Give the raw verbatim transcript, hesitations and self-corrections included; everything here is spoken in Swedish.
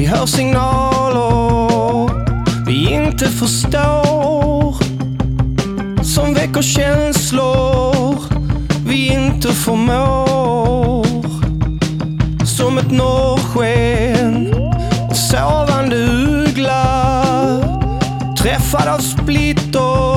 hör signaler vi inte förstår, som väcker känslor vi inte förmår. Som ett norrsken, sovande uggla, träffad av splitter